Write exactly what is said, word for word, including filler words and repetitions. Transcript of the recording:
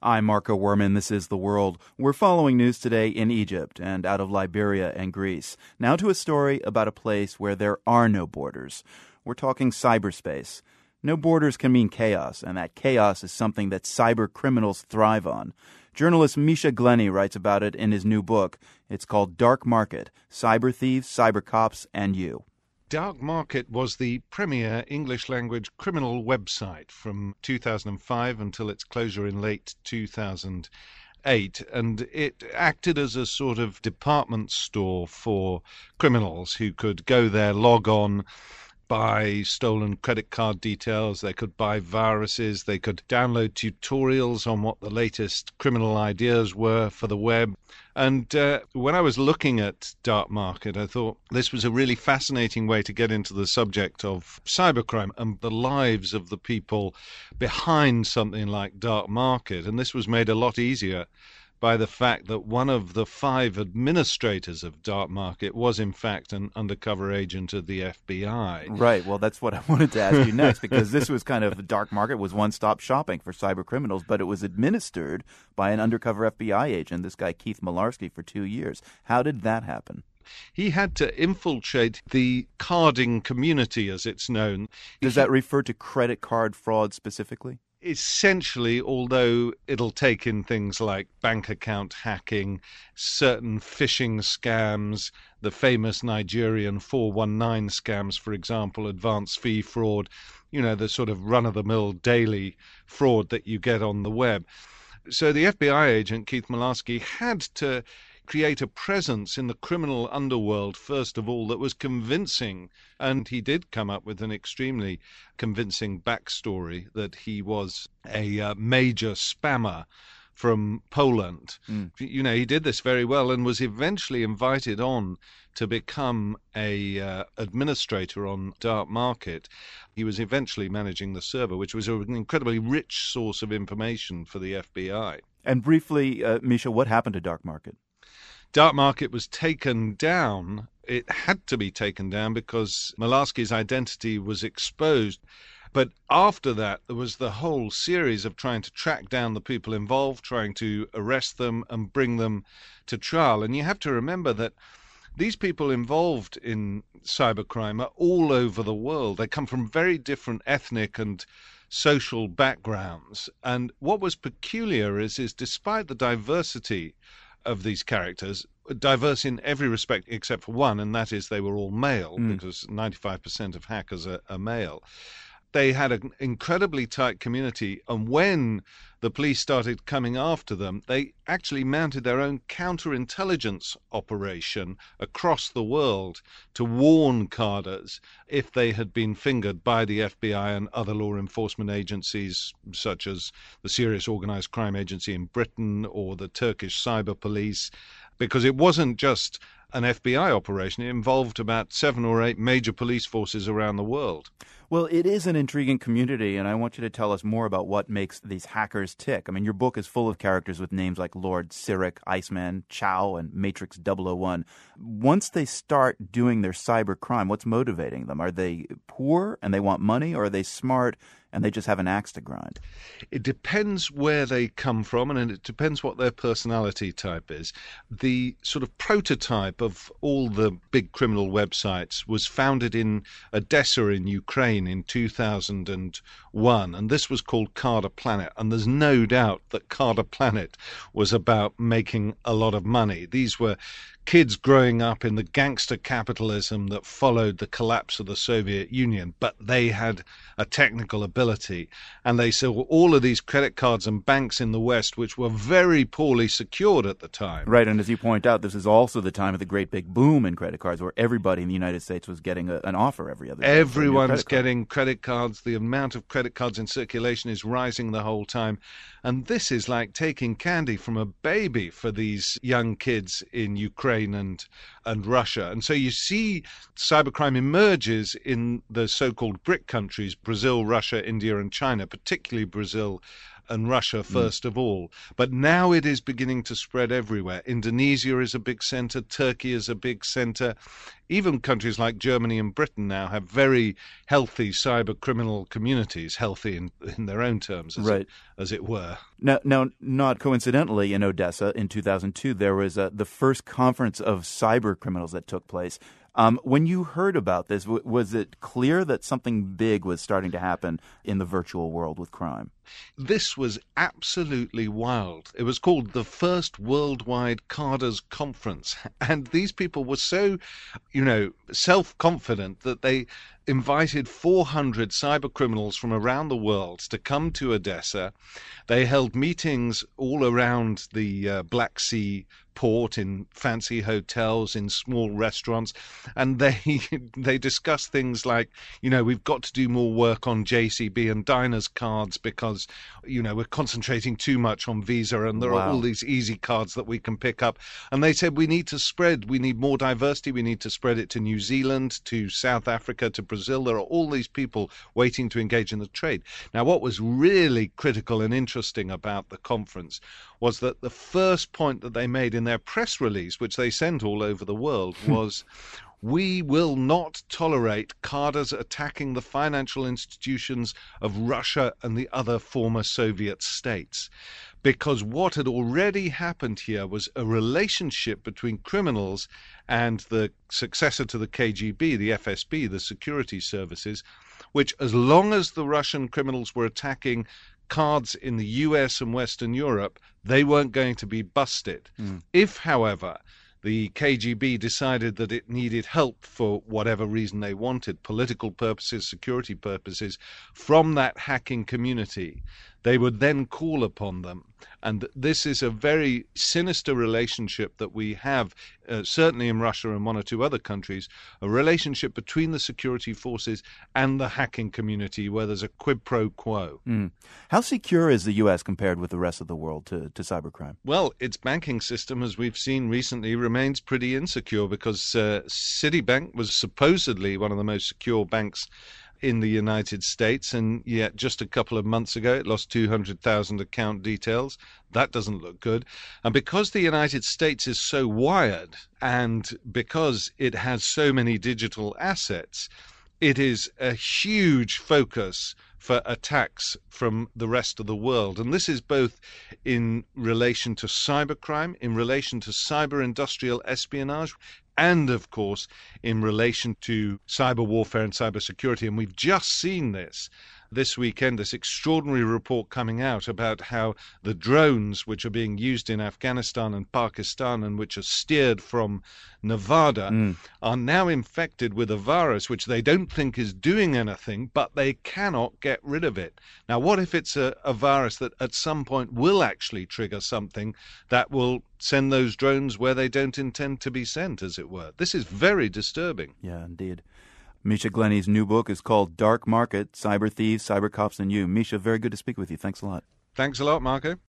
I'm Marco Werman. This is The World. We're following news today in Egypt and out of Liberia and Greece. Now to a story about a place where there are no borders. We're talking cyberspace. No borders can mean chaos, and that chaos is something that cyber criminals thrive on. Journalist Misha Glenny writes about it in his new book. It's called Dark Market: Cyber Thieves, Cyber Cops, and You. Dark Market was the premier English-language criminal website from two thousand five until its closure in late two thousand eight, and it acted as a sort of department store for criminals who could go there, log on, buy stolen credit card details, they could buy viruses, they could download tutorials on what the latest criminal ideas were for the web. And uh, when I was looking at Dark Market, I thought this was a really fascinating way to get into the subject of cybercrime and the lives of the people behind something like Dark Market. And this was made a lot easier by the fact that one of the five administrators of Dark Market was, in fact, an undercover agent of the F B I. Right. Well, that's what I wanted to ask you next, because this was kind of, Dark Market was one-stop shopping for cyber criminals, but it was administered by an undercover F B I agent, this guy Keith Malarski, for two years. How did that happen? He had to infiltrate the carding community, as it's known. Does that refer to credit card fraud specifically? Essentially, although it'll take in things like bank account hacking, certain phishing scams, the famous Nigerian four one nine scams, for example, advance fee fraud, you know, the sort of run-of-the-mill daily fraud that you get on the web. So the F B I agent, Keith Malarski, had to create a presence in the criminal underworld, first of all, that was convincing. And he did come up with an extremely convincing backstory that he was a uh, major spammer from Poland. Mm. You know, he did this very well and was eventually invited on to become a uh, administrator on Dark Market. He was eventually managing the server, which was an incredibly rich source of information for the F B I. And briefly, uh, Misha, what happened to Dark Market? Dark Market was taken down. It had to be taken down because Malarski's identity was exposed. But after that, there was the whole series of trying to track down the people involved, trying to arrest them and bring them to trial. And you have to remember that these people involved in cybercrime are all over the world. They come from very different ethnic and social backgrounds. And what was peculiar is, is despite the diversity of these characters, diverse in every respect except for one, and that is they were all male, mm. because ninety-five percent of hackers are, are male. They had an incredibly tight community, and when the police started coming after them, they actually mounted their own counterintelligence operation across the world to warn carders if they had been fingered by the F B I and other law enforcement agencies, such as the Serious Organised Crime Agency in Britain or the Turkish Cyber Police, because it wasn't just an F B I operation. It involved about seven or eight major police forces around the world. Well, it is an intriguing community, and I want you to tell us more about what makes these hackers tick. I mean, your book is full of characters with names like Lord Cyric, Iceman, Chow, and Matrix double oh one. Once they start doing their cyber crime, what's motivating them? Are they poor and they want money, or are they smart and they just have an axe to grind? It depends where they come from, and it depends what their personality type is. The sort of prototype of all the big criminal websites was founded in Odessa in Ukraine in two thousand one, and this was called Carder Planet. And there's no doubt that Carder Planet was about making a lot of money. These were kids growing up in the gangster capitalism that followed the collapse of the Soviet Union, but they had a technical ability, and they saw all of these credit cards and banks in the West, which were very poorly secured at the time. Right, and as you point out, this is also the time of the great big boom in credit cards, where everybody in the United States was getting a, an offer every other day. Everyone's getting credit cards. The amount of credit cards in circulation is rising the whole time, and this is like taking candy from a baby for these young kids in Ukraine and and Russia. And so you see cybercrime emerges in the so-called BRIC countries, Brazil, Russia, India, and China, particularly Brazil and Russia first mm. of all. But now it is beginning to spread everywhere. Indonesia is a big center. Turkey is a big center. Even countries like Germany and Britain now have very healthy cyber criminal communities, healthy in, in their own terms, as, right. it, as it were. Now, now, not coincidentally, in Odessa in two thousand two, there was a, the first conference of cyber criminals that took place. Um, when you heard about this, w- was it clear that something big was starting to happen in the virtual world with crime? This was absolutely wild. It was called the First Worldwide Carders Conference. And these people were so, you know, self-confident that they invited four hundred cyber criminals from around the world to come to Odessa. They held meetings all around the uh, Black Sea port, in fancy hotels, in small restaurants, and they they discussed things like, you know, we've got to do more work on J C B and Diners cards because, you know, we're concentrating too much on Visa, and there wow. are all these easy cards that we can pick up. And they said we need to spread, we need more diversity, we need to spread it to New Zealand, to South Africa, to Brazil. There are all these people waiting to engage in the trade. Now, what was really critical and interesting about the conference was that the first point that they made in their press release, which they sent all over the world, was we will not tolerate carders attacking the financial institutions of Russia and the other former Soviet states. Because what had already happened here was a relationship between criminals and the successor to the K G B, the F S B, the security services, which, as long as the Russian criminals were attacking cards in the U S and Western Europe, they weren't going to be busted. Mm. If, however, the K G B decided that it needed help for whatever reason they wanted, political purposes, security purposes, from that hacking community, they would then call upon them. And this is a very sinister relationship that we have, uh, certainly in Russia and one or two other countries, a relationship between the security forces and the hacking community where there's a quid pro quo. Mm. How secure is the U S compared with the rest of the world to, to cybercrime? Well, its banking system, as we've seen recently, remains pretty insecure because uh, Citibank was supposedly one of the most secure banks in the United States, and yet just a couple of months ago it lost two hundred thousand account details. That doesn't look good. And because the United States is so wired, and because it has so many digital assets, it is a huge focus for attacks from the rest of the world. And this is both in relation to cybercrime, in relation to cyber industrial espionage, and, of course, in relation to cyber warfare and cyber security. And we've just seen this this weekend, this extraordinary report coming out about how the drones which are being used in Afghanistan and Pakistan and which are steered from Nevada mm. are now infected with a virus which they don't think is doing anything, but they cannot get rid of it. Now, what if it's a, a virus that at some point will actually trigger something that will send those drones where they don't intend to be sent, as it were? This is very disturbing. Yeah, indeed. Misha Glenny's new book is called Dark Market, Cyber Thieves, Cyber Cops, and You. Misha, very good to speak with you. Thanks a lot. Thanks a lot, Marco.